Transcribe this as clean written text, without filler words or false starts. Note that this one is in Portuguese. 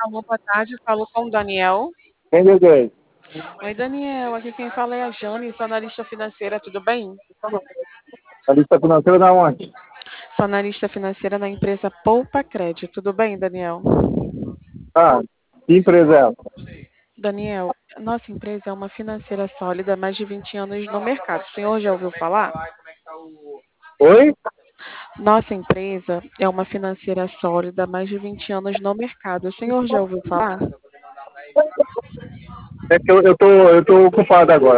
Alô, boa tarde, falo com o Daniel. Quem deseja? Oi, Daniel, aqui quem fala é a Jane, sou analista financeira, tudo bem? A lista financeira da onde? Sou analista financeira da empresa Poupa Crédito, tudo bem, Daniel? Ah, que empresa é essa? Daniel, nossa empresa é uma financeira sólida há mais de 20 anos no mercado. O senhor já ouviu falar? Oi? Nossa empresa é uma financeira sólida há mais de 20 anos no mercado. O senhor já ouviu falar? É que eu tô ocupado agora.